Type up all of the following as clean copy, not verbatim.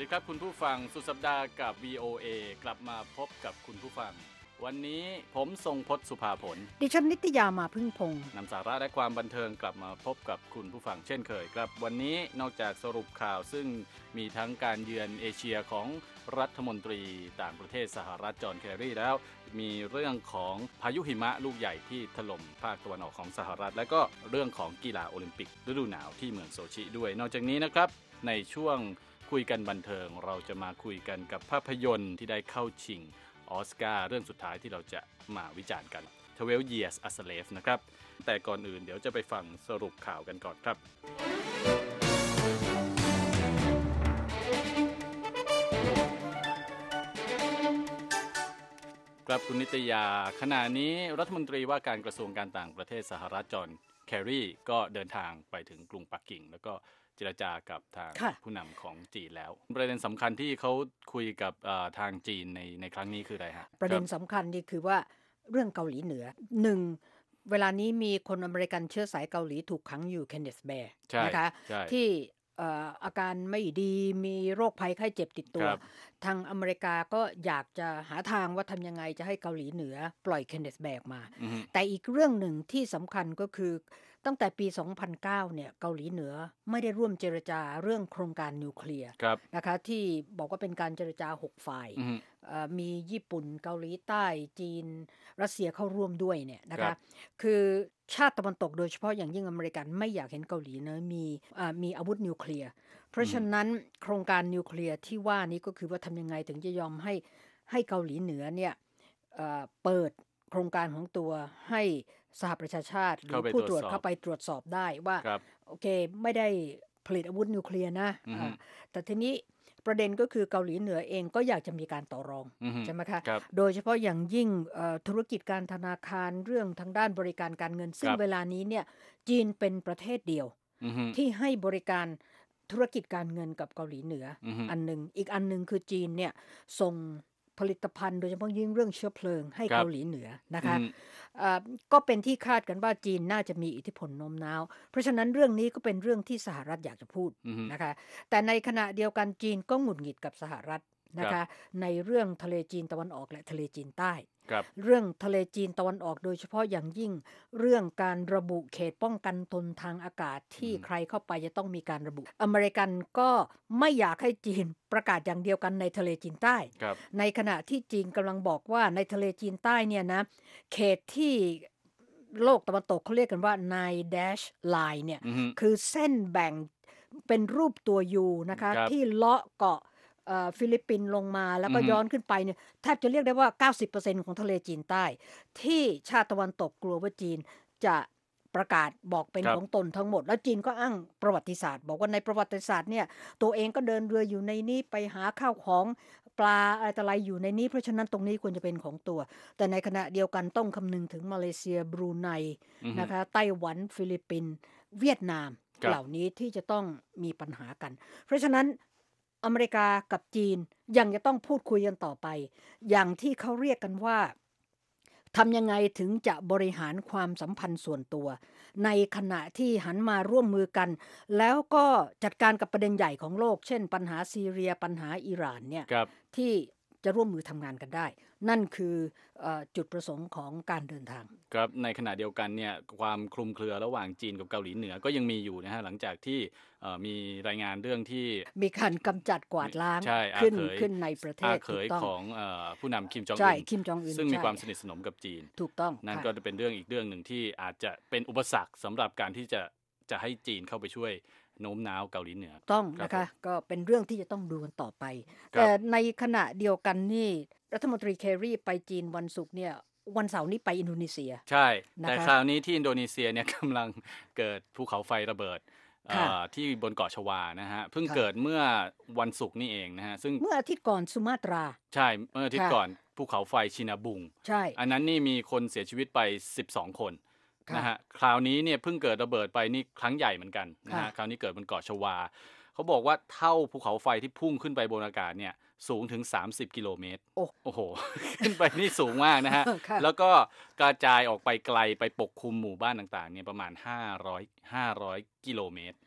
ครับคุณผู้ฟังสุดสัปดาห์กับ VOA กลับมาพบกับคุณผู้ฟังวันนี้ผมทรงพจน์สุภาผลดิฉันนิตยามาพึ่งพงษ์นำสาระและความบันเทิงกลับมาพบกับคุณผู้ฟังเช่นเคยครับวันนี้นอกจากสรุปข่าวซึ่งมีทั้งการเยือนเอเชียของรัฐมนตรีต่างประเทศสหรัฐจอห์นแคร์รีแล้วมีเรื่องของพายุหิมะลูกใหญ่ที่ถล่มภาคตะวันออกของสหรัฐและก็เรื่องของกีฬาโอลิมปิกฤดูหนาวที่เมืองโซชิด้วยนอกจากนี้นะครับในช่วงคุยกันบันเทิงเราจะมาคุยกันกับภาพยนตร์ที่ได้เข้าชิงออสการ์เรื่องสุดท้ายที่เราจะมาวิจารณ์กัน 12 Years a Slave นะครับแต่ก่อนอื่นเดี๋ยวจะไปฟังสรุปข่าวกันก่อนครับครับคุณนิตยาขณะนี้รัฐมนตรีว่าการกระทรวงการต่างประเทศสหรัฐจอห์นแคร์รีก็เดินทางไปถึงกรุงปักกิ่งแล้วก็เจรจากับทางผู้นำของจีนแล้วประเด็นสำคัญที่เขาคุยกับทางจีนในครั้งนี้คืออะไรฮะประเด็นสำคัญนี่คือว่าเรื่องเกาหลีเหนือ1เวลานี้มีคนอเมริกันเชื้อสายเกาหลีถูกขังอยู่เคนเนสแบร์นะคะที่อาการไม่ดีมีโรคภัยไข้เจ็บติดตัวทางอเมริกาก็อยากจะหาทางว่าทำยังไงจะให้เกาหลีเหนือปล่อยเคนเนสแบร์มาแต่อีกเรื่องหนึ่งที่สำคัญก็คือตั้งแต่ปี 2009 เนี่ยเกาหลีเหนือไม่ได้ร่วมเจรจาเรื่องโครงการนิวเคลียร์นะคะที่บอกว่าเป็นการเจรจา6ฝ่ายมีญี่ปุ่นเกาหลีใต้จีนรัสเซียเข้าร่วมด้วยเนี่ยนะคะคือชาติตะวันตกโดยเฉพาะอย่างยิ่งอเมริกันไม่อยากเห็นเกาหลีเหนือมีอาวุธนิวเคลียร์เพราะฉะนั้นโครงการนิวเคลียร์ที่ว่านี้ก็คือว่าทำยังไงถึงจะยอมให้เกาหลีเหนือเนี่ยเปิดโครงการของตัวให้สหประชาชาติหรือผู้ตรวจเข้าไปตรวจสอบได้ว่าโอเคไม่ได้ผลิตอาวุธนิวเคลียร์นะแต่ทีนี้ประเด็นก็คือเกาหลีเหนือเองก็อยากจะมีการต่อรองใช่ไหมคะโดยเฉพาะอย่างยิ่งธุรกิจการธนาคารเรื่องทางด้านบริการการเงินซึ่งเวลานี้เนี่ยจีนเป็นประเทศเดียวที่ให้บริการธุรกิจการเงินกับเกาหลีเหนืออันนึงอีกอันนึงคือจีนเนี่ยส่งผลิตภัณฑ์โดยเฉพาะยิ่งเรื่องเชื้อเพลิงให้เกาหลีเหนือนะคะก็เป็นที่คาดกันว่าจีนน่าจะมีอิทธิพลโน้มน้าวเพราะฉะนั้นเรื่องนี้ก็เป็นเรื่องที่สหรัฐอยากจะพูดนะคะแต่ในขณะเดียวกันจีนก็หงุดหงิดกับสหรัฐนะคะในเรื่องทะเลจีนตะวันออกและทะเลจีนใต้เรื่องทะเลจีนตะวันออกโดยเฉพาะอย่างยิ่งเรื่องการระบุเขตป้องกันตนทางอากาศที่ใครเข้าไปจะต้องมีการระบุอเมริกันก็ไม่อยากให้จีนประกาศอย่างเดียวกันในทะเลจีนใต้ในขณะที่จีนกำลังบอกว่าในทะเลจีนใต้เนี่ยนะเขตที่โลกตะวันตกเขาเรียกกันว่า Nine Dash Line เนี่ยคือเส้นแบ่งเป็นรูปตัว U นะคะที่เลาะเกาะฟิลิปปินส์ลงมาแล้วก็ย้อนขึ้นไปเนี่ยแทบจะเรียกได้ว่า 90% ของทะเลจีนใต้ที่ชาติตะวันตกกลัวว่าจีนจะประกาศบอกเป็นของตนทั้งหมดแล้วจีนก็อ้างประวัติศาสตร์บอกว่าในประวัติศาสตร์เนี่ยตัวเองก็เดินเรืออยู่ในนี้ไปหาข้าวของปลาอะไรอยู่ในนี้เพราะฉะนั้นตรงนี้ควรจะเป็นของตัวแต่ในขณะเดียวกันต้องคำนึงถึงมาเลเซียบรูไนนะคะไต้หวันฟิลิปปินส์เวียดนามเหล่านี้ที่จะต้องมีปัญหากันเพราะฉะนั้นอเมริกากับจีนยังจะต้องพูดคุยกันต่อไปอย่างที่เขาเรียกกันว่าทำยังไงถึงจะบริหารความสัมพันธ์ส่วนตัวในขณะที่หันมาร่วมมือกันแล้วก็จัดการกับประเด็นใหญ่ของโลกเช่นปัญหาซีเรียปัญหาอิหร่านเนี่ยที่จะร่วมมือทำงานกันได้นั่นคือจุดประสงค์ของการเดินทางครับในขณะเดียวกันเนี่ยความคลุมเครือระหว่างจีนกับเกาหลีเหนือก็ยังมีอยู่นะฮะหลังจากที่มีรายงานเรื่องที่มีการกำจัดกวาดล้างขึ้นในประเทศเขยของผู้นำคิมจองอึนซึ่งมีความสนิทสนมกับจีนถูกต้องนั่นก็จะเป็นเรื่องอีกเรื่องหนึ่งที่อาจจะเป็นอุปสรรคสำหรับการที่จะให้จีนเข้าไปช่วยโน้มน้าวเกาหลีเหนือต้องนะคะก็เป็นเรื่องที่จะต้องดูกันต่อไปแต่ในขณะเดียวกันนี่รัฐมนตรีแคร์รีไปจีนวันศุกร์เนี่ยวันเสาร์นี้ไปอินโดนีเซียใช่แต่คราวนี้ที่อินโดนีเซียเนี่ยกำลังเกิดภูเขาไฟระเบิดที่บนเกาะชวานะฮะเพิ่งเกิดเมื่อวันศุกร์นี่เองนะฮะซึ่งเมื่ออาทิตย์ก่อนสุมาตราใช่เมื่ออาทิตย์ก่อนภูเขาไฟชินาบุงใช่อันนั้นนี่มีคนเสียชีวิตไป12คนนะฮะคราวนี้เนี่ยเพิ่งเกิดระเบิดไปนี่ครั้งใหญ่เหมือนกันนะฮะคราวนี้เกิดบนเกาะชวาเขาบอกว่าเท่าภูเขาไฟที่พุ่งขึ้นไปบนอากาศเนี่ยสูงถึง30กิโลเมตรโอ้โหขึ้นไปนี่สูงมากนะฮะแล้วก็กระจายออกไปไกลไปปกคลุมหมู่บ้านต่างๆเนี่ยประมาณ500กิโลเมตร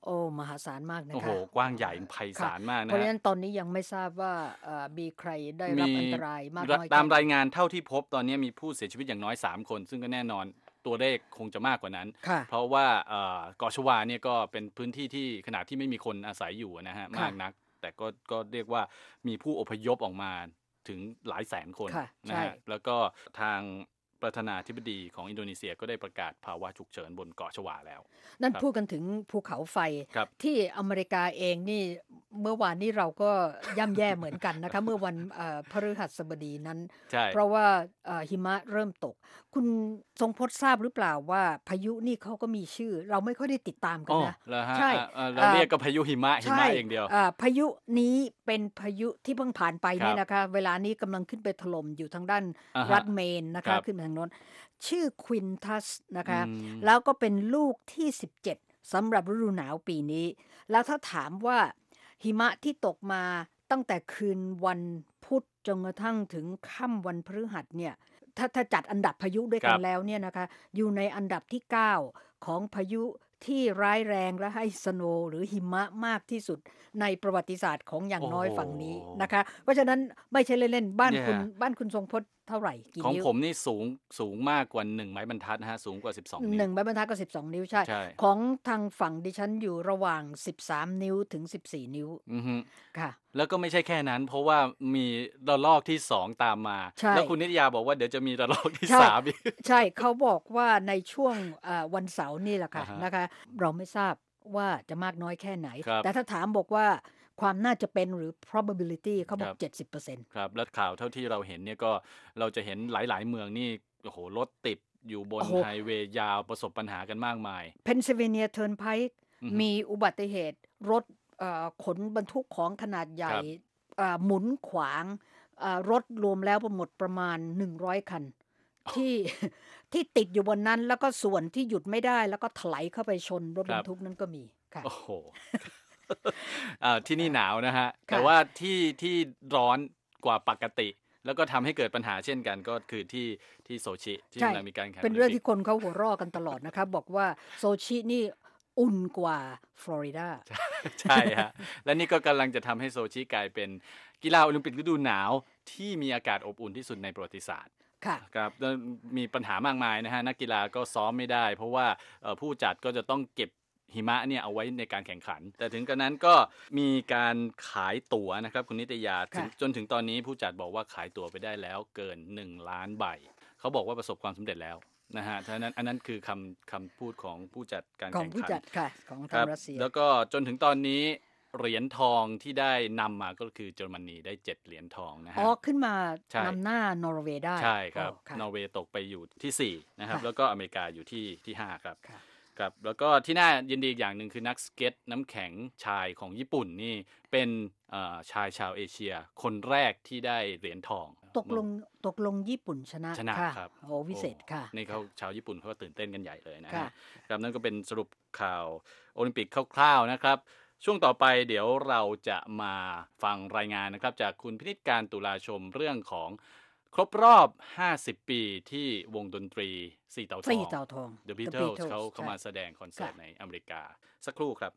โอ้มหาศาลมากนะคะโอ้โหกว้างใหญ่ไพศาลมากนะเพราะฉะนั้นตอนนี้ยังไม่ทราบว่ามีใครได้รับอันตรายมากน้อยตามรายงานเท่าที่พบตอนนี้มีผู้เสียชีวิตอย่างน้อย3คนซึ่งก็แน่นอนตัวเลขคงจะมากกว่านั้นเพราะว่าเกาะชวาเนี่ยก็เป็นพื้นที่ที่ขนาดที่ไม่มีคนอาศัยอยู่นะฮะมากนักแต่ก็เรียกว่ามีผู้อพยพออกมาถึงหลายแสนคนนะฮะแล้วก็ทางประธานาธิบดีของอินโดนีเซียก็ได้ประกาศภาวะฉุกเฉินบนเกาะชวาแล้วนั่นพูดกันถึงภูเขาไฟที่อเมริกาเองนี่เมื่อวานนี้เราก็ย่ำแย่เหมือนกันนะคะเมื่อวันพฤหัสบดีนั้นเพราะว่าหิมะเริ่มตกคุณทรงพจน์ทราบหรือเปล่าว่าพายุนี่เขาก็มีชื่อเราไม่ค่อยได้ติดตามกันนะใช่เราเรียกก็พายุหิมะอย่างเดียวพายุนี้เป็นพายุที่เพิ่งผ่านไปนี่นะคะเวลานี้กำลังขึ้นไปถล่มอยู่ทางด้านรัฐเมนนะคะขึ้นไปทางโน้นชื่อควินทัสนะคะแล้วก็เป็นลูกที่17สำหรับฤดูหนาวปีนี้แล้วถ้าถามว่าหิมะที่ตกมาตั้งแต่คืนวันพุธจนกระทั่งถึงค่ำวันพฤหัสเนี่ยถ้าจัดอันดับพายุด้วยกันแล้วเนี่ยนะคะอยู่ในอันดับที่9ของพายุที่ร้ายแรงและให้สโนว์หรือหิมะมากที่สุดในประวัติศาสตร์ของอย่างน้อยฝั่งนี้นะคะเพราะฉะนั้นไม่ใช่เล่นๆบ้านคุณทรงพจน์เท่าไหร่กี่นิ้วของผมนี่สูงมากกว่า1ไม้บรรทัดนะฮะสูงกว่า12นิ้ว 1ไม้บรรทัดก็12นิ้วใช่ของทางฝั่งดิฉันอยู่ระหว่าง13นิ้วถึง14นิ้วค่ะแล้วก็ไม่ใช่แค่นั้นเพราะว่ามีระลอกที่2ตามมาแล้วคุณนิตยาบอกว่าเดี๋ยวจะมีระลอกที่3อีกใช่เขาบอกว่าในช่วงวันเสาร์นี่แหละค่ะนะคะเราไม่ทราบว่าจะมากน้อยแค่ไหนแต่ถ้าถามบอกว่าความน่าจะเป็นหรือ probability เขาบอก 70% ครับและข่าวเท่าที่เราเห็นเนี่ยก็เราจะเห็นหลายๆเมืองนี่โอ้โหรถติดอยู่บนไฮเวย์ยาวประสบปัญหากันมากมาย Pennsylvania Turnpike มีอุบัติเหตุรถขนบรรทุกของขนาดใหญ่หมุนขวางรถรวมแล้วหมดประมาณ100คันที่ติดอยู่บนนั้นแล้วก็ส่วนที่หยุดไม่ได้แล้วก็ถลายเข้าไปชนรถบรรทุกนั้นก็มีค่ะโอ้โหที่นี่หนาวนะฮะแต่ว่าที่ร้อนกว่าปกติแล้วก็ทำให้เกิดปัญหาเช่นกันก็คือที่โซชิที่กำลังมีการแข่งเป็นเรื่องที่คนเขาหัวเราะกันตลอดนะครับบอกว่าโซชินี่อุ่นกว่าฟลอริดาใช่ฮะและนี่ก็กำลังจะทำให้โซชิกลายเป็นกีฬาโอลิมปิกฤดูหนาวที่มีอากาศอบอุ่นที่สุดในประวัติศาสตร์ครับมีปัญหามากมายนะฮะนักกีฬาก็ซ้อมไม่ได้เพราะว่าผู้จัดก็จะต้องเก็บหิมะเนี่ยเอาไว้ในการแข่งขันแต่ถึงกระนั้นก็มีการขายตั๋วนะครับคุณนิตยาจนถึงตอนนี้ผู้จัดบอกว่าขายตั๋วไปได้แล้วเกิน1ล้านใบเขาบอกว่าประสบความสำเร็จแล้วนะฮะฉะนั้นอันนั้นคือคำพูดของผู้จัดการแข่งขันของผู้จัดค่ะของทางรัสเซียแล้วก็จนถึงตอนนี้เหรียญทองที่ได้นำมาก็คือเยอรมนีได้7เหรียญทองนะฮะขึ้นมานำหน้านอร์เวย์ได้ใช่ครับนอร์เวย์ตกไปอยู่ที่4นะครับแล้วก็อเมริกาอยู่ที่5ครับครับแล้วก็ที่น่ายินดีอย่างหนึ่งคือนักสเก็ตน้ำแข็งชายของญี่ปุ่นนี่เป็นชายชาวเอเชียคนแรกที่ได้เหรียญทองตกลงญี่ปุ่นชนะครับโอ้วิเศษค่ะนี่เขาชาวญี่ปุ่นเขาก็ตื่นเต้นกันใหญ่เลยนะครับนั่นก็เป็นสรุปข่าวโอลิมปิกคร่าวๆนะครับช่วงต่อไปเดี๋ยวเราจะมาฟังรายงานนะครับจากคุณพินิจการตุลาชมเรื่องของครบรอบ50ปีที่วงดนตรี4เต่าทอง The Beatles เขามาแสดงคอนเสิร์ตในอเมริกาสักครู่ครับ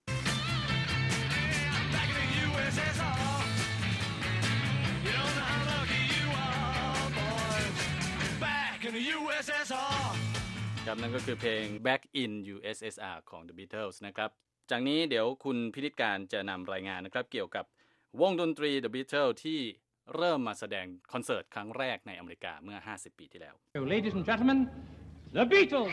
ครับนั่นก็คือเพลง Back in USSR ของ The Beatles นะครับจากนี้เดี๋ยวคุณพินิจการจะนำรายงานนะครับเกี่ยวกับวงดนตรี The Beatles ที่เริ่มมาแสดงคอนเสิร์ตครั้งแรกในอเมริกาเมื่อ50ปีที่แล้ว Ladies and gentlemen, The Beatles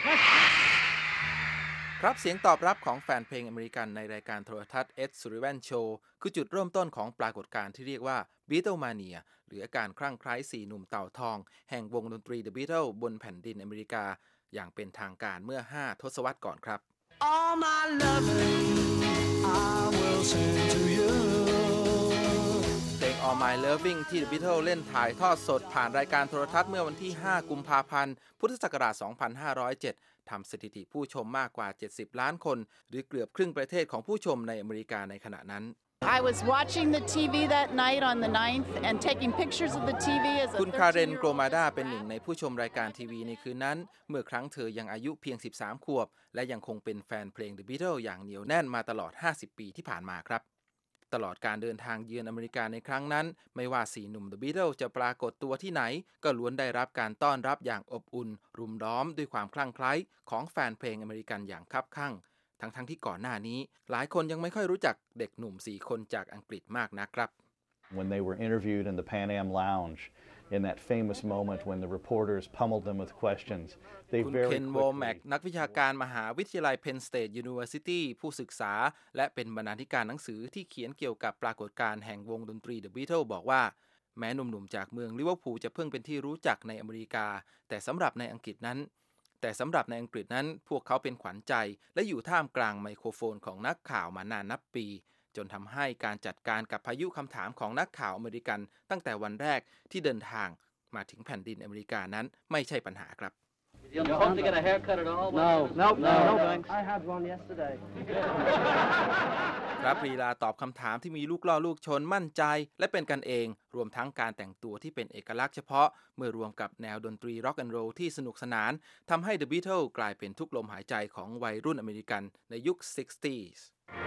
ครับเสียงตอบรับของแฟนเพลงอเมริกันในรายการโทรทัศน์ Ed Sullivan Show คือจุดเริ่มต้นของปรากฏการณ์ที่เรียกว่า Beatlemania หรืออาการคลั่งไคล้4หนุ่มเต่าทองแห่งวงดนตรี The Beatles บนแผ่นดินอเมริกาอย่างเป็นทางการเมื่อ5ทศวรรษก่อนครับ All my loving I will send to youเพลง All My Loving ที่ The Beatles เล่นถ่ายทอดสดผ่านรายการโทรทัศน์เมื่อวันที่5กุมภาพันธ์พุทธศักราช2507ทำสถิติผู้ชมมากกว่า70ล้านคนหรือเกือบครึ่งประเทศของผู้ชมในอเมริกาในขณะนั้น I was watching the TV that night on the 9th and taking pictures of the TV as a คุณคาเรนโกรมาดาเป็นหนึ่งในผู้ชมรายการทีวีในคืนนั้นเมื่อครั้งเธอยังอายุเพียง13ขวบและยังคงเป็นแฟนเพลง The Beatles อย่างเหนียวแน่นมาตลอด50ปีที่ผ่านมาครับตลอดการเดินทางเยือนอเมริกาในครั้งนั้นไม่ว่า4หนุ่ม The Beatles จะปรากฏตัวที่ไหนก็ล้วนได้รับการต้อนรับอย่างอบอุ่นรุมล้อมด้วยความคลั่งไคล้ของแฟนเพลงอเมริกันอย่างคับคั่งทั้งที่ก่อนหน้านี้หลายคนยังไม่ค่อยรู้จักเด็กหนุ่ม4คนจากอังกฤษมากนักครับ When they were interviewed in the Pan Am Lounge in that famous moment when the reporters pummeled them with questions they very quickly คุณเคน วอลแม็กนักวิชาการมหาวิทยาลัย Penn State University ผู้ศึกษาและเป็นบรรณาธิการหนังสือที่เขียนเกี่ยวกับปรากฏการณ์แห่งวงดนตรี The Beatles บอกว่าแม้หนุ่มๆจากเมืองลิเวอร์พูลจะเพิ่งเป็นที่รู้จักในอเมริกาแต่สำหรับในอังกฤษนั้นพวกเขาเป็นขวัญใจและอยู่ท่ามกลางไมโครโฟนของนักข่าวมานานนับปีจนทำให้การจัดการกับพายุคำถามของนักข่าวอเมริกันตั้งแต่วันแรกที่เดินทางมาถึงแผ่นดินอเมริกานั้นไม่ใช่ปัญหาครับ You hope to get a haircut at all? No, thanks. I had one yesterday. ครับลีลาตอบคำถามที่มีลูกล่อลูกชนมั่นใจและเป็นกันเองรวมทั้งการแต่งตัวที่เป็นเอกลักษณ์เฉพาะเมื่อรวมกับแนวดนตรีร็อกแอนด์โรลที่สนุกสนานทำให้ The Beatles กลายเป็นทุกลมหายใจของวัยรุ่นอเมริกันในยุค 60s.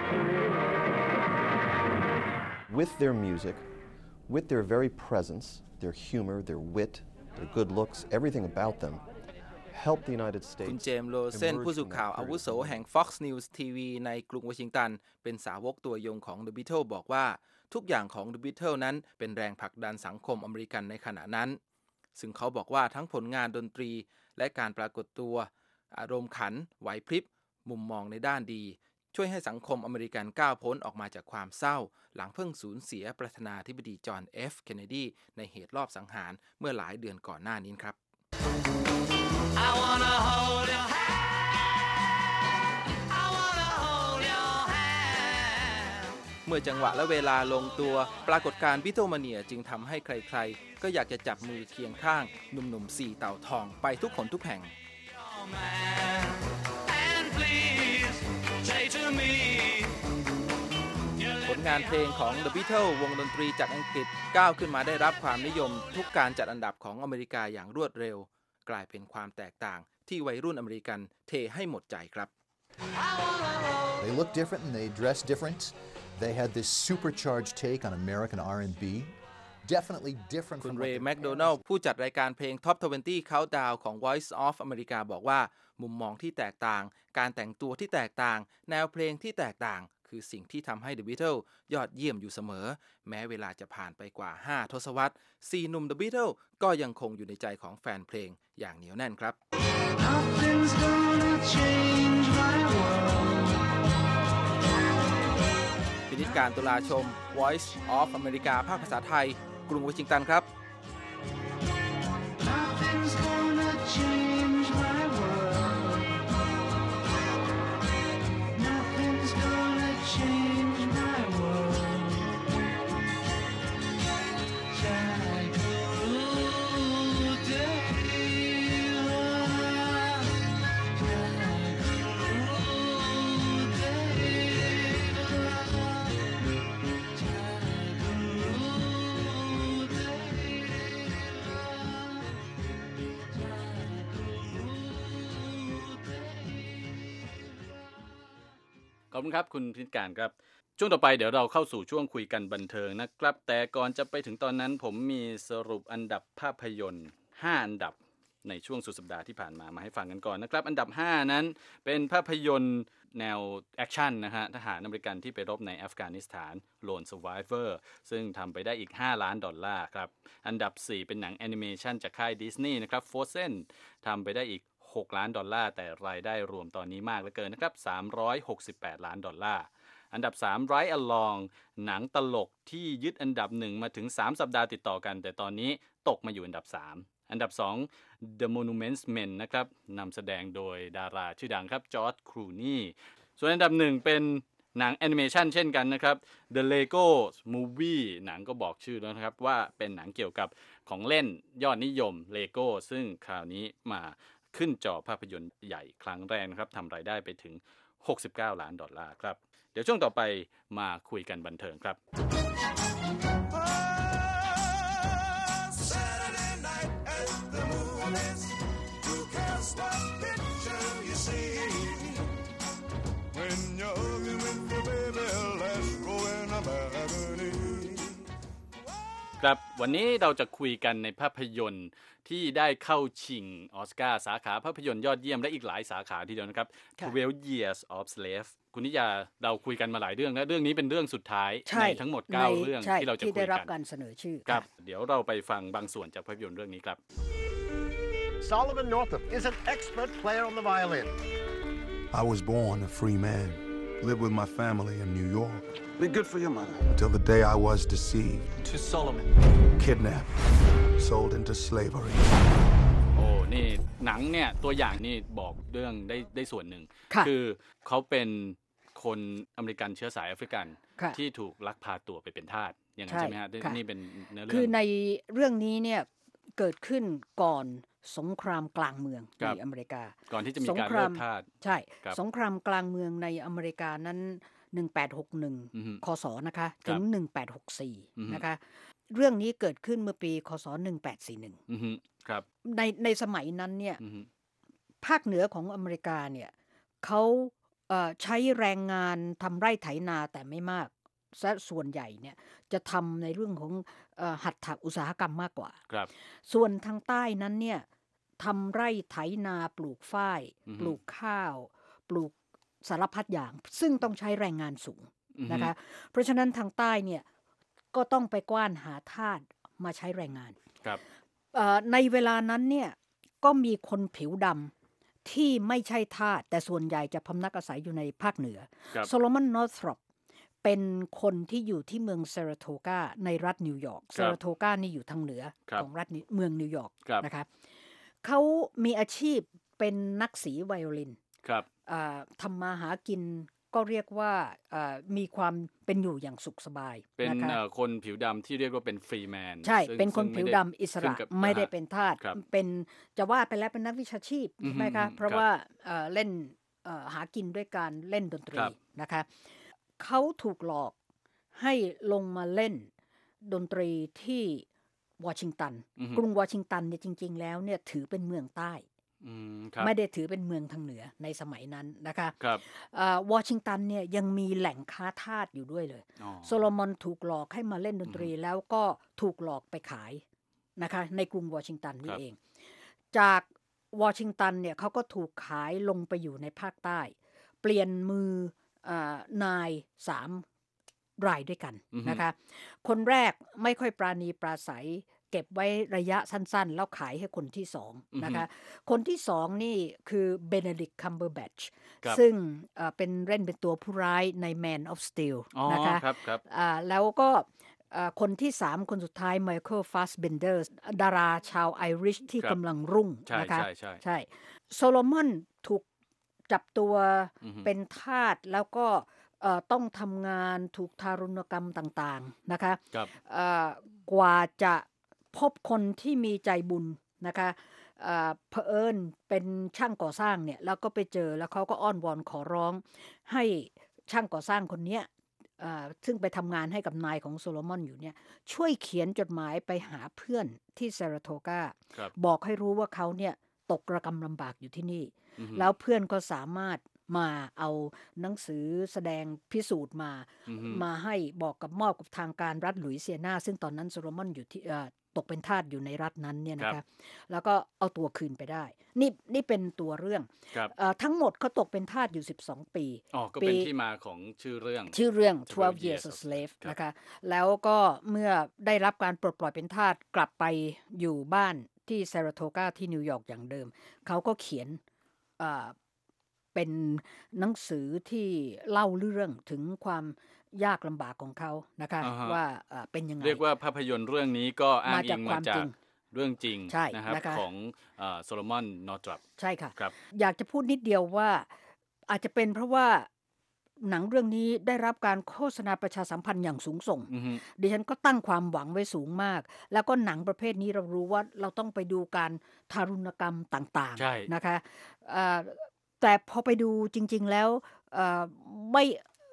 With their music, with their very presence, their humor, their wit, their good looks, everything about them.Help the United States คุณเจมส์โลเซนผู้สื่อข่าวอาวุโสแห่ง Fox News TV ในกรุงวอชิงตันเป็นสาวกตัวยงของ The Beatles บอกว่าทุกอย่างของ The Beatles นั้นเป็นแรงผลักดันสังคมอเมริกันในขณะนั้นซึ่งเขาบอกว่าทั้งผลงานดนตรีและการปรากฏตัวอารมณ์ขันไหวพริบมุมมองในด้านดีช่วยให้สังคมอเมริกันก้าวพ้นออกมาจากความเศร้าหลังเพิ่งสูญเสียประธานาธิบดีจอห์น F. เคนเนดีในเหตุลอบสังหารเมื่อหลายเดือนก่อนหน้านี้ครับI wanna hold your hand. I wanna hold your hand. เมื่อจังหวะและเวลาลงตัวปรากฏการณ์ Beatlemania จึงทำให้ใครๆก็อยากจะจับมือเคียงข้างหนุ่มๆ4เต่าทองไปทุกคนทุกแห่งผลงานเพลงของ The Beatles วงดนตรีจากอังกฤษก้าวขึ้นมาได้รับความนิยมทุกการจัดอันดับของอเมริกาอย่างรวดเร็วกลายเป็นความแตกต่างที่วัยรุ่นอเมริกันเทให้หมดใจครับ They look different and they dress different. They had this supercharged take on American R&B. Definitely different คุณ from เรย์แมคโดนัลด์ผู้จัดรายการเพลง Top 20 Countdown ของ Voice of America บอกว่ามุมมองที่แตกต่างการแต่งตัวที่แตกต่างแนวเพลงที่แตกต่างคือสิ่งที่ทำให้ The Beatles ยอดเยี่ยมอยู่เสมอแม้เวลาจะผ่านไปกว่า5ทศวรรษ4หนุ่ม The Beatles ก็ยังคงอยู่ในใจของแฟนเพลงอย่างเหนียวแน่นครับพินิจการตุลาชม Voice of America ภาคภาษาไทยกรุงวอชิงตันครับขอบคุณครับคุณพินิจการครับช่วงต่อไปเดี๋ยวเราเข้าสู่ช่วงคุยกันบันเทิงนะครับแต่ก่อนจะไปถึงตอนนั้นผมมีสรุปอันดับภาพยนตร์5อันดับในช่วงสุดสัปดาห์ที่ผ่านมาให้ฟังกันก่อนนะครับอันดับ5นั้นเป็นภาพยนตร์แนวแอคชั่นนะฮะทหารอเมริกันที่ไปรบในอัฟกานิสถาน Lone Survivor ซึ่งทำไปได้อีก$5 ล้านครับอันดับ4เป็นหนังแอนิเมชันจากค่ายดิสนีย์นะครับ Frozen ทำไปได้อีก$6 ล้านแต่รายได้รวมตอนนี้มากเหลือเกินนะครับ$368 ล้านอันดับ3 Ride Along หนังตลกที่ยึดอันดับ1มาถึง3สัปดาห์ติดต่อกันแต่ตอนนี้ตกมาอยู่อันดับ3อันดับ2 The Monuments Men นะครับนำแสดงโดยดาราชื่อดังครับจอร์จครูนีส่วนอันดับ1เป็นหนังแอนิเมชันเช่นกันนะครับ The Lego Movie หนังก็บอกชื่อแล้วนะครับว่าเป็นหนังเกี่ยวกับของเล่นยอดนิยม Lego ซึ่งคราวนี้มาขึ้นจอภาพยนตร์ใหญ่ครั้งแรกนะครับทำรายได้ไปถึง$69 ล้านครับเดี๋ยวช่วงต่อไปมาคุยกันบันเทิงครับครับวันนี้เราจะคุยกันในภาพยนตร์ที่ได้เข้าชิงออสการ์สาขาภาพยนตร์ยอดเยี่ยมและอีกหลายสาขาทีเดียวนะครับ 12 Years of Slave คุณนิยาเราคุยกันมาหลายเรื่องและเรื่องนี้เป็นเรื่องสุดท้ายในทั้งหมด9เรื่องที่เราจะคุยกันที่ได้รับการเสนอชื่อครับเดี๋ยวเราไปฟังบางส่วนจากภาพยนตร์เรื่องนี้ครับ Solomon Northup is an expert player on the violin. I was born a free man, lived with my family in New York. Be good for your mother. Until the day I was deceived. To Solomon. Kidnapped. Sold into slavery. โอ้นี่หนังเนี่ยตัวอย่างนี่บอกเรื่องได้ส่วนหนึ่งคือเขาเป็นคนอเมริกันเชื้อสายแอฟริกันที่ถูกลักพาตัวไปเป็นทาสอย่างนั้นใช่ไหมฮะนี่เป็นเนื้อเรื่องคือในเรื่องนี้เนี่ยเกิดขึ้นก่อนสงครามกลางเมืองในอเมริกาก่อนที่จะมีการเลิกทาสใช่สงครามกลางเมืองในอเมริกานั้น1861คศนะคะถึง1864นะคะเรื่องนี้เกิดขึ้นเมื่อปีคศ1841ครับในสมัยนั้นเนี่ยภาคเหนือของอเมริกาเนี่ยเขาใช้แรงงานทำไร่ไถนาแต่ไม่มากส่วนใหญ่เนี่ยจะทำในเรื่องของหัตถอุตสาหกรรมมากกว่าส่วนทางใต้นั้นเนี่ยทำไร่ไถนาปลูกฝ้ายปลูกข้าวปลูกสารพัดอย่างซึ่งต้องใช้แรงงานสูงนะคะเพราะฉะนั้นทางใต้เนี่ยก็ต้องไปกว้านหาทาสมาใช้แรงงานในเวลานั้นเนี่ยก็มีคนผิวดำที่ไม่ใช่ทาสแต่ส่วนใหญ่จะพำนักอาศัยอยู่ในภาคเหนือโซโลมอน นอร์ทรอปเป็นคนที่อยู่ที่เมืองเซราโทกาในรัฐนิวยอร์กเซราโทกานี่อยู่ทางเหนือของรัฐเมืองนิวยอร์กนะคะเขามีอาชีพเป็นนักสีไวโอลินทำมาหากินก็เรียกว่ามีความเป็นอยู่อย่างสุขสบายเป็นคนผิวดำที่เรียกว่าเป็นฟรีแมนใช่เป็นคนผิวดำอิสระไม่ได้เป็นทาสเป็นจะว่าไปแล้วเป็นนักวิชาชีพใช่ไหมคะเพราะว่าเล่นหากินด้วยการเล่นดนตรีนะคะเขาถูกหลอกให้ลงมาเล่นดนตรีที่วอชิงตันกรุงวอชิงตันเนี่ยจริงๆแล้วเนี่ยถือเป็นเมืองใต้ไม่ได้ถือเป็นเมืองทางเหนือในสมัยนั้นนะคะวอชิงตันเนี่ยยังมีแหล่งค้าทาสอยู่ด้วยเลยโซโลมอนถูกหลอกให้มาเล่นดนตรีแล้วก็ถูกหลอกไปขายนะคะในกรุงวอชิงตันนี่เองจากวอชิงตันเนี่ยเขาก็ถูกขายลงไปอยู่ในภาคใต้เปลี่ยนมือนาย3 รายด้วยกันนะคะคนแรกไม่ค่อยปราณีปราศัยเก็บไว้ระยะสั้นๆแล้วขายให้คนที่2นะคะคนที่2นี่คือเบเนดิกต์คัมเบอร์แบตช์ซึ่งเป็นเล่นเป็นตัวผู้ร้ายใน Man of Steel นะคะแล้วก็คนที่3คนสุดท้ายไมเคิลฟาสเบนเดอร์ดาราชาวไอริชที่กำลังรุ่งนะคะใช่โซโลมอนถูกจับตัวเป็นทาสแล้วก็ต้องทำงานถูกทารุณกรรมต่างๆนะคะกว่าจะพบคนที่มีใจบุญนะคะเผอิญเป็นช่างก่อสร้างเนี่ยแล้วก็ไปเจอแล้วเขาก็อ้อนวอนขอร้องให้ช่างก่อสร้างคนนี้ซึ่งไปทำงานให้กับนายของโซโลมอนอยู่เนี่ยช่วยเขียนจดหมายไปหาเพื่อนที่เซราโทกาบอกให้รู้ว่าเขาเนี่ยตกระกำลำบากอยู่ที่นี่แล้วเพื่อนก็สามารถมาเอาหนังสือแสดงพิสูจน์มาให้บอกกับมอบกับทางการรัฐหลุยเซียนาซึ่งตอนนั้นโซโลมอนอยู่ที่ตกเป็นทาสอยู่ในรัฐนั้นเนี่ยนะคะแล้วก็เอาตัวคืนไปได้นี่เป็นตัวเรื่องทั้งหมดเขาตกเป็นทาสอยู่12 ปีก็เป็นที่มาของชื่อเรื่อง 12 Years a Slave นะคะแล้วก็เมื่อได้รับการปลดปล่อยเป็นทาสกลับไปอยู่บ้านที่เซราโทกาที่นิวยอร์กอย่างเดิมเขาก็เขียนเป็นหนังสือที่เล่าเรื่องถึงความยากลำบากของเขานะคะว่าเป็นยังไงเรียกว่าภาพยนตร์เรื่องนี้ก็อ้างอิงมาจากเรื่องจริงนะครับของโซโลมอน นอร์ทรอปใช่ค่ะอยากจะพูดนิดเดียวว่าอาจจะเป็นเพราะว่าหนังเรื่องนี้ได้รับการโฆษณาประชาสัมพันธ์อย่างสูงส่งดิฉันก็ตั้งความหวังไว้สูงมากแล้วก็หนังประเภทนี้เรารู้ว่าเราต้องไปดูการทารุณกรรมต่างๆนะคะแต่พอไปดูจริงๆแล้วไม่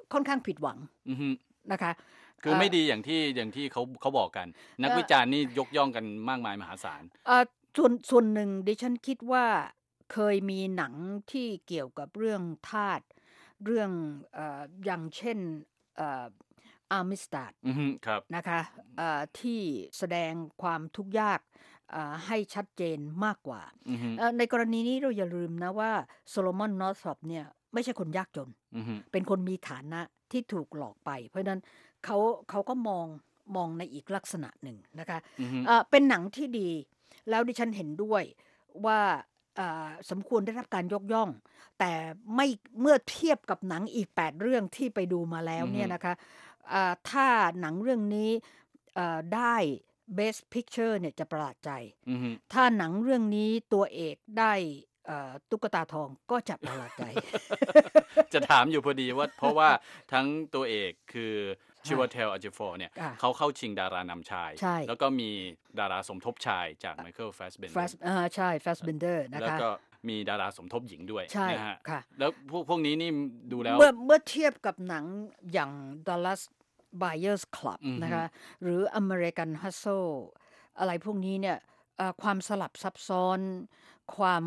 ค่อนข้างผิดหวังนะคะคือไม่ดีอย่างที่เขาบอกกันนักวิจารณ์นี่ยกย่องกันมากมายมหาศาลส่วนหนึ่งดิฉันคิดว่าเคยมีหนังที่เกี่ยวกับเรื่องทาสเรื่องอย่างเช่นอาร์มิสตาดนะคะที่แสดงความทุกข์ยากให้ชัดเจนมากกว่าในกรณีนี้เราอย่าลืมนะว่าโซโลมอนนอร์ทรอปเนี่ยไม่ใช่คนยากจนเป็นคนมีฐานะที่ถูกหลอกไปเพราะนั้นเขาก็มองในอีกลักษณะหนึ่งนะคะเป็นหนังที่ดีแล้วดิฉันเห็นด้วยว่าสมควรได้รับการยกย่องแต่ไม่เมื่อเทียบกับหนังอีก8เรื่องที่ไปดูมาแล้วเนี่ยนะคะถ้าหนังเรื่องนี้ได้ Best Picture เนี่ยจะประหลาดใจถ้าหนังเรื่องนี้ตัวเอกได้ตุ๊กตาทองก็จะประหลาดใจจะถามอยู่พอดีว่าเพราะว่าทั้งตัวเอกคือชิวาเทลอาเจฟอร์เนี่ยเขาเข้าชิงดารานำชายแล้วก็มีดาราสมทบชายจากไมเคิลแฟสเบนเดอร์ใช่แฟสเบนเดอร์นะคะแล้วก็มีดาราสมทบหญิงด้วยนะฮะแล้วพวกนี้นี่ดูแล้วเมื่อเทียบกับหนังอย่าง Dallas Buyers Club นะคะหรือ American Hustle อะไรพวกนี้เนี่ยความสลับซับซ้อนความ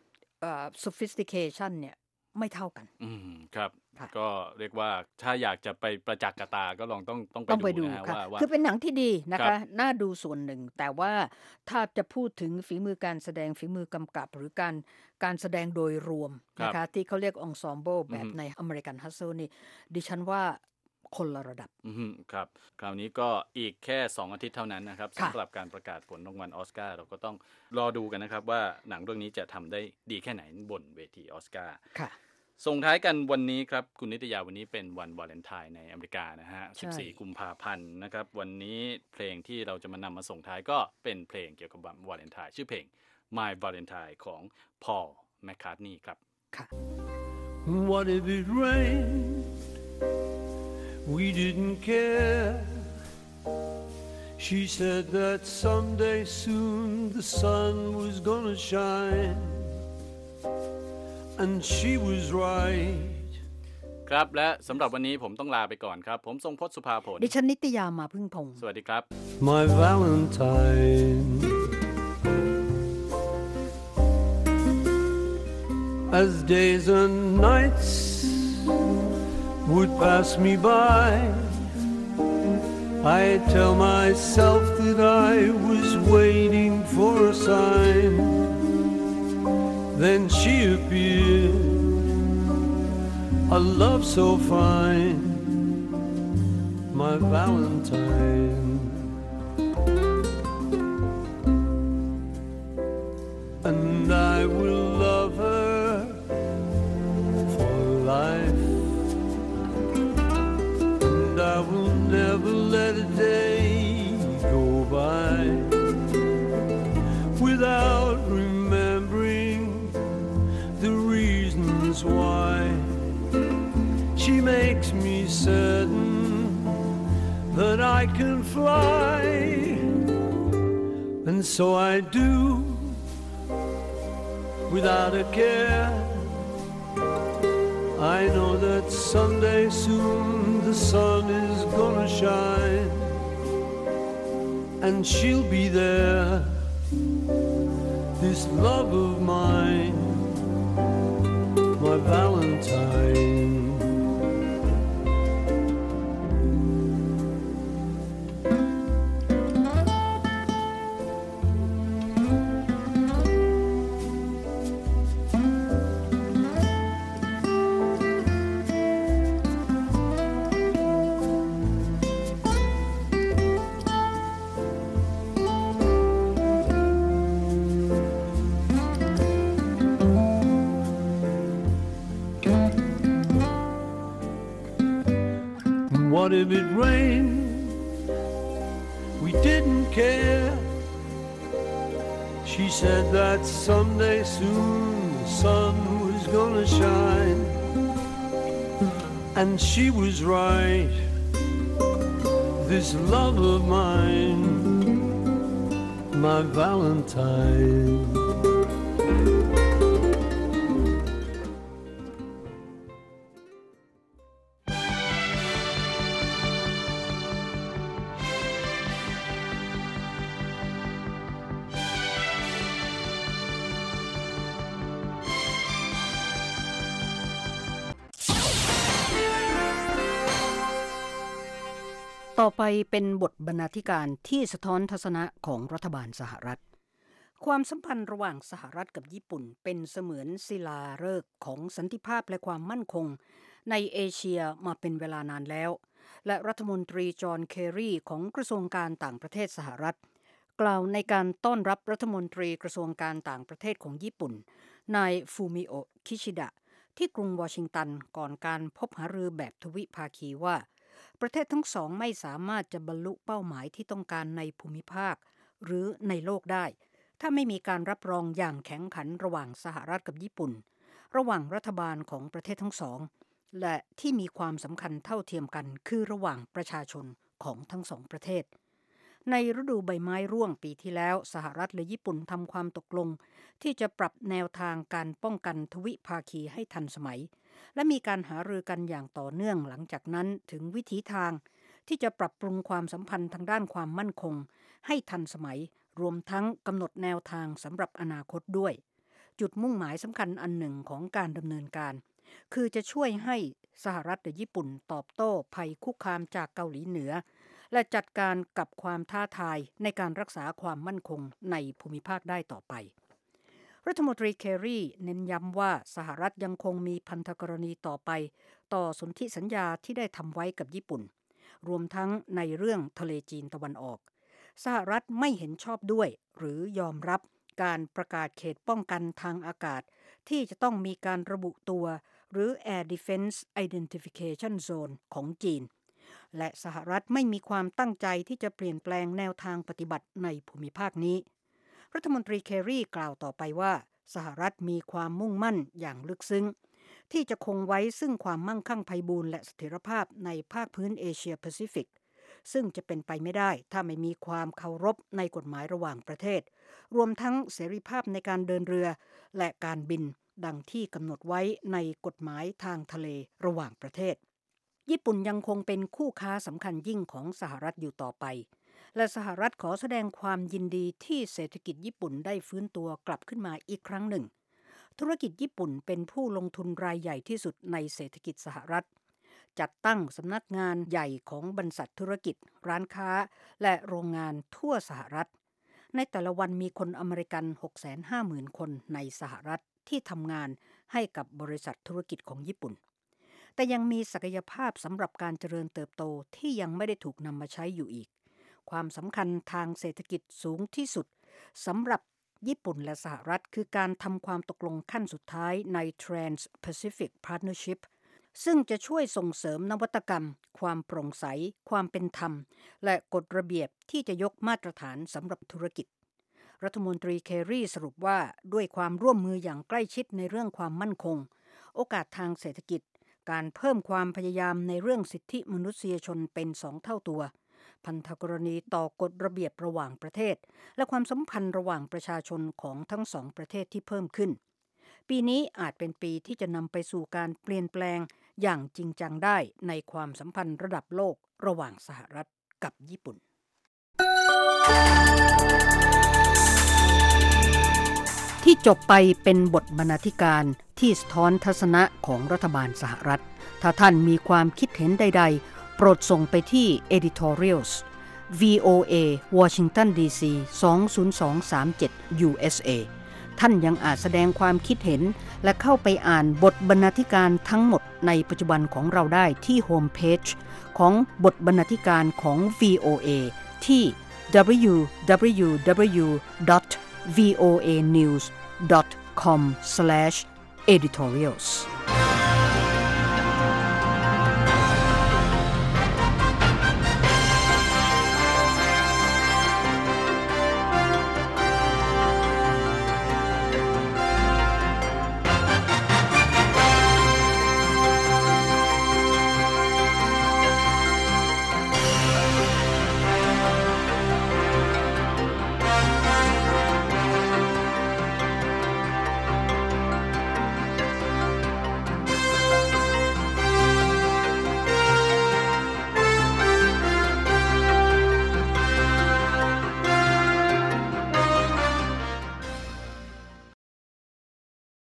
sophistication เนี่ยไม่เท่ากันครับก็เรียกว่าถ้าอยากจะไปประจักษ์กับตาก็ต้องไปดูนะว่าคือเป็นหนังที่ดีนะคะน่าดูส่วนหนึ่งแต่ว่าถ้าจะพูดถึงฝีมือการแสดงฝีมือกำกับหรือการแสดงโดยรวมนะคะที่เขาเรียกองซอมเบิลแบบใน American Hustle นี่ดิฉันว่าคนละระดับครับคราวนี้ก็อีกแค่2อาทิตย์เท่านั้นนะครับสำหรับการประกาศผลรางวัลออสการ์เราก็ต้องรอดูกันนะครับว่าหนังเรื่องนี้จะทำได้ดีแค่ไหนบนเวทีออสการ์ส่งท้ายกันวันนี้ครับคุณนิตยาวันนี้เป็นวันวาเลนไทน์ในอเมริกานะฮะ14กุมภาพันธ์นะครับวันนี้เพลงที่เราจะมานำมาส่งท้ายก็เป็นเพลงเกี่ยวกับวันวาเลนไทน์ชื่อเพลง My Valentine ของพอลแมคคาร์ทนีย์ครับ What if it rained We didn't care She said that someday soon the sun was gonna shine And she was right ครับและสำหรับวันนี้ผมต้องลาไปก่อนครับผมทรงพจน์สุภาผลดิฉันนิตยามาพึ่งพงศ์สวัสดีครับ My Valentine As days and nights would pass me by I tell myself that I was waiting for a sign Then she appeared a love so fine My Valentine And I will love her for life And I will never let a day go by Without remembering the reasons why She makes me certain that I can fly And so I do without a care I know that someday soon the sun is gonna shine And she'll be there This love of mine My Valentine What if it rained? We didn't care She said that someday soon the sun was gonna shine And she was right This love of mine My Valentine ต่อไปเป็นบทบรรณาธิการที่สะท้อนทัศนะของรัฐบาลสหรัฐความสัมพันธ์ระหว่างสหรัฐกับญี่ปุ่นเป็นเสมือนศิลาฤกษ์ของสันติภาพและความมั่นคงในเอเชียมาเป็นเวลานานแล้วและรัฐมนตรีจอห์นเคอรีของกระทรวงการต่างประเทศสหรัฐกล่าวในการต้อนรับรัฐมนตรีกระทรวงการต่างประเทศของญี่ปุ่นนายฟูมิโอะคิชิดะที่กรุงวอชิงตันก่อนการพบหารือแบบทวิภาคีว่าประเทศทั้งสองไม่สามารถจะบรรลุเป้าหมายที่ต้องการในภูมิภาคหรือในโลกได้ถ้าไม่มีการรับรองอย่างแข็งขันระหว่างสหรัฐกับญี่ปุ่นระหว่างรัฐบาลของประเทศทั้งสองและที่มีความสำคัญเท่าเทียมกันคือระหว่างประชาชนของทั้งสองประเทศในฤดูใบไม้ร่วงปีที่แล้วสหรัฐและญี่ปุ่นทำความตกลงที่จะปรับแนวทางการป้องกันทวิภาคีให้ทันสมัยและมีการหารือกันอย่างต่อเนื่องหลังจากนั้นถึงวิถีทางที่จะปรับปรุงความสัมพันธ์ทางด้านความมั่นคงให้ทันสมัยรวมทั้งกำหนดแนวทางสำหรับอนาคตด้วยจุดมุ่งหมายสำคัญอันหนึ่งของการดำเนินการคือจะช่วยให้สหรัฐและญี่ปุ่นตอบโต้ภัยคุกคามจากเกาหลีเหนือและจัดการกับความท้าทายในการรักษาความมั่นคงในภูมิภาคได้ต่อไปรัฐมนตรีเคอรีเน้นย้ำว่าสหรัฐยังคงมีพันธกรณีต่อไปต่อสนธิสัญญาที่ได้ทำไว้กับญี่ปุ่นรวมทั้งในเรื่องทะเลจีนตะวันออกสหรัฐไม่เห็นชอบด้วยหรือยอมรับการประกาศเขตป้องกันทางอากาศที่จะต้องมีการระบุตัวหรือ Air Defense Identification Zone ของจีนและสหรัฐไม่มีความตั้งใจที่จะเปลี่ยนแปลงแนวทางปฏิบัติในภูมิภาคนี้รัฐมนตรีเคอรีกล่าวต่อไปว่าสหรัฐมีความมุ่งมั่นอย่างลึกซึ้งที่จะคงไว้ซึ่งความมั่งคั่งไพบูลย์และเสถียรภาพในภาคพื้นเอเชียแปซิฟิกซึ่งจะเป็นไปไม่ได้ถ้าไม่มีความเคารพในกฎหมายระหว่างประเทศรวมทั้งเสรีภาพในการเดินเรือและการบินดังที่กำหนดไว้ในกฎหมายทางทะเลระหว่างประเทศญี่ปุ่นยังคงเป็นคู่ค้าสำคัญยิ่งของสหรัฐอยู่ต่อไปและสหรัฐขอแสดงความยินดีที่เศรษฐกิจญี่ปุ่นได้ฟื้นตัวกลับขึ้นมาอีกครั้งหนึ่งธุรกิจญี่ปุ่นเป็นผู้ลงทุนรายใหญ่ที่สุดในเศรษฐกิจสหรัฐจัดตั้งสำนักงานใหญ่ของบรรษัทธุรกิจร้านค้าและโรงงานทั่วสหรัฐในแต่ละวันมีคนอเมริกัน 650,000 คนในสหรัฐที่ทำงานให้กับบริษัทธุรกิจของญี่ปุ่นแต่ยังมีศักยภาพสำหรับการเจริญเติบโตที่ยังไม่ได้ถูกนำมาใช้อยู่อีกความสำคัญทางเศรษฐกิจสูงที่สุดสำหรับญี่ปุ่นและสหรัฐคือการทำความตกลงขั้นสุดท้ายใน Trans-Pacific Partnership ซึ่งจะช่วยส่งเสริมนวัตกรรมความโปร่งใสความเป็นธรรมและกฎระเบียบที่จะยกมาตรฐานสำหรับธุรกิจรัฐมนตรีเคอรีสรุปว่าด้วยความร่วมมืออย่างใกล้ชิดในเรื่องความมั่นคงโอกาสทางเศรษฐกิจการเพิ่มความพยายามในเรื่องสิทธิมนุษยชนเป็น2 เท่าตัวพันธกรณีต่อกฎระเบียบระหว่างประเทศและความสัมพันธ์ระหว่างประชาชนของทั้ง2ประเทศที่เพิ่มขึ้นปีนี้อาจเป็นปีที่จะนำไปสู่การเปลี่ยนแปลงอย่างจริงจังได้ในความสัมพันธ์ระดับโลกระหว่างสหรัฐกับญี่ปุ่นที่จบไปเป็นบทบรรณาธิการที่สะท้อนทัศนะของรัฐบาลสหรัฐถ้าท่านมีความคิดเห็นใดๆโปรดส่งไปที่ editorials VOA Washington DC 20237 USA ท่านยังอาจแสดงความคิดเห็นและเข้าไปอ่านบทบรรณาธิการทั้งหมดในปัจจุบันของเราได้ที่โฮมเพจของบทบรรณาธิการของ VOA ที่ www.voanews.com/editorials